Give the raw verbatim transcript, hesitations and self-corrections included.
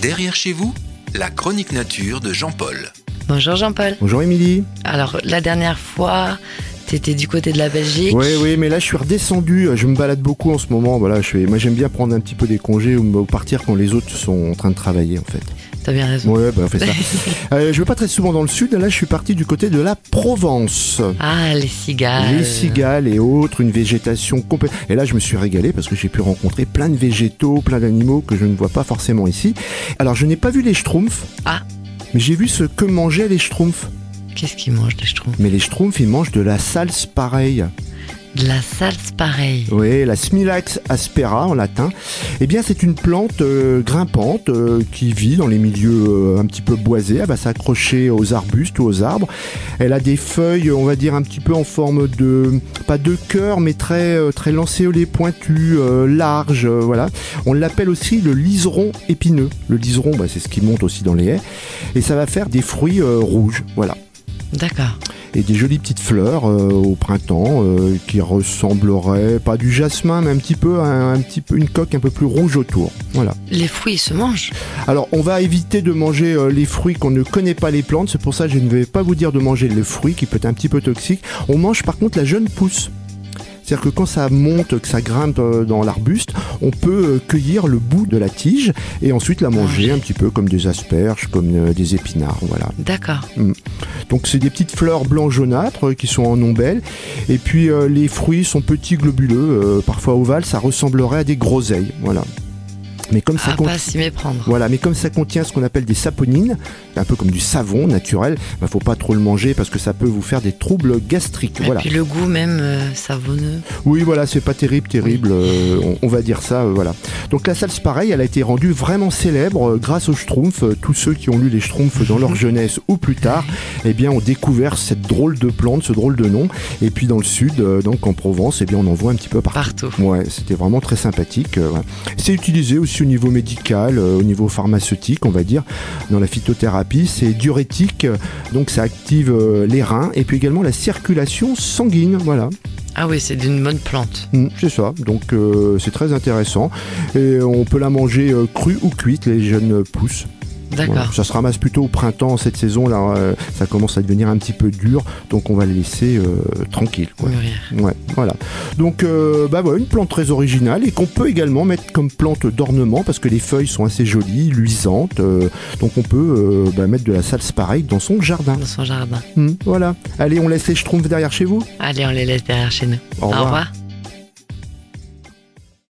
Derrière chez vous, la chronique nature de Jean-Paul. Bonjour Jean-Paul. Bonjour Émilie. Alors la dernière fois, t'étais du côté de la Belgique. Oui, oui, mais là je suis redescendu. Je me balade beaucoup en ce moment. Voilà, je fais... Moi j'aime bien prendre un petit peu des congés ou partir quand les autres sont en train de travailler en fait. T'as bien raison. Ouais, bah on fait ça. euh, je vais pas très souvent dans le sud. Là je suis parti du côté de la Provence. Ah, les cigales. Les cigales et autres, une végétation complète. Et là je me suis régalé parce que j'ai pu rencontrer plein de végétaux, plein d'animaux que je ne vois pas forcément ici. Alors je n'ai pas vu les schtroumpfs. Ah. Mais j'ai vu ce que mangeaient les schtroumpfs. Qu'est-ce qu'ils mangent, les schtroumpfs? Mais les schtroumpfs, ils mangent de la salse pareille. De la salse pareille. Oui, la Smilax aspera en latin. Eh bien, c'est une plante euh, grimpante euh, qui vit dans les milieux euh, un petit peu boisés. Elle va s'accrocher aux arbustes ou aux arbres. Elle a des feuilles, on va dire, un petit peu en forme de, pas de cœur, mais très, euh, très lancéolées, pointues, euh, larges. Euh, voilà. On l'appelle aussi le liseron épineux. Le liseron, bah, c'est ce qui monte aussi dans les haies. Et ça va faire des fruits euh, rouges. Voilà. D'accord. Et des jolies petites fleurs euh, au printemps euh, qui ressembleraient, pas du jasmin, mais un petit peu, un, un petit peu une coque un peu plus rouge autour. Voilà. Les fruits, ils se mangent? Alors, on va éviter de manger euh, les fruits qu'on ne connaît pas les plantes. C'est pour ça que je ne vais pas vous dire de manger le fruit qui peut être un petit peu toxique. On mange par contre la jeune pousse. C'est-à-dire que quand ça monte, que ça grimpe dans l'arbuste, on peut cueillir le bout de la tige et ensuite la manger un petit peu comme des asperges, comme des épinards. Voilà. D'accord. Donc c'est des petites fleurs blanc jaunâtres qui sont en ombelle. Et puis euh, les fruits sont petits globuleux, euh, parfois ovales, ça ressemblerait à des groseilles. Voilà. Mais comme ça ah, cont... pas s'y méprendre. Voilà, mais comme ça contient ce qu'on appelle des saponines, un peu comme du savon naturel, bah, faut pas trop le manger parce que ça peut vous faire des troubles gastriques. Et voilà. puis le goût même euh, savonneux. Oui, voilà, c'est pas terrible, terrible, oui. euh, on, on va dire ça, euh, voilà. Donc la salse pareille, elle a été rendue vraiment célèbre euh, grâce aux schtroumpfs. Euh, tous ceux qui ont lu les schtroumpfs dans leur jeunesse ou plus tard, eh bien, ont découvert cette drôle de plante, ce drôle de nom. Et puis dans le sud, euh, donc en Provence, eh bien, on en voit un petit peu partout. Partout. Ouais, c'était vraiment très sympathique. Euh, ouais. C'est utilisé aussi au niveau médical, euh, au niveau pharmaceutique, on va dire, dans la phytothérapie. C'est diurétique, donc ça active euh, les reins et puis également la circulation sanguine, voilà. Ah oui, c'est d'une bonne plante. Mmh, c'est ça, donc euh, c'est très intéressant. Et on peut la manger euh, crue ou cuite, les jeunes pousses. D'accord. Voilà. Ça se ramasse plutôt au printemps, cette saison là, euh, ça commence à devenir un petit peu dur, donc on va les laisser euh, tranquilles. Quoi. Mûrir. Ouais, voilà. Donc euh, bah voilà, une plante très originale et qu'on peut également mettre comme plante d'ornement parce que les feuilles sont assez jolies, luisantes. Euh, donc on peut euh, bah, mettre de la salse pareille dans son jardin. Dans son jardin. Mmh, voilà. Allez, on laisse les schtroumpfs derrière chez vous. Allez, on les laisse derrière chez nous. Au revoir. Au revoir.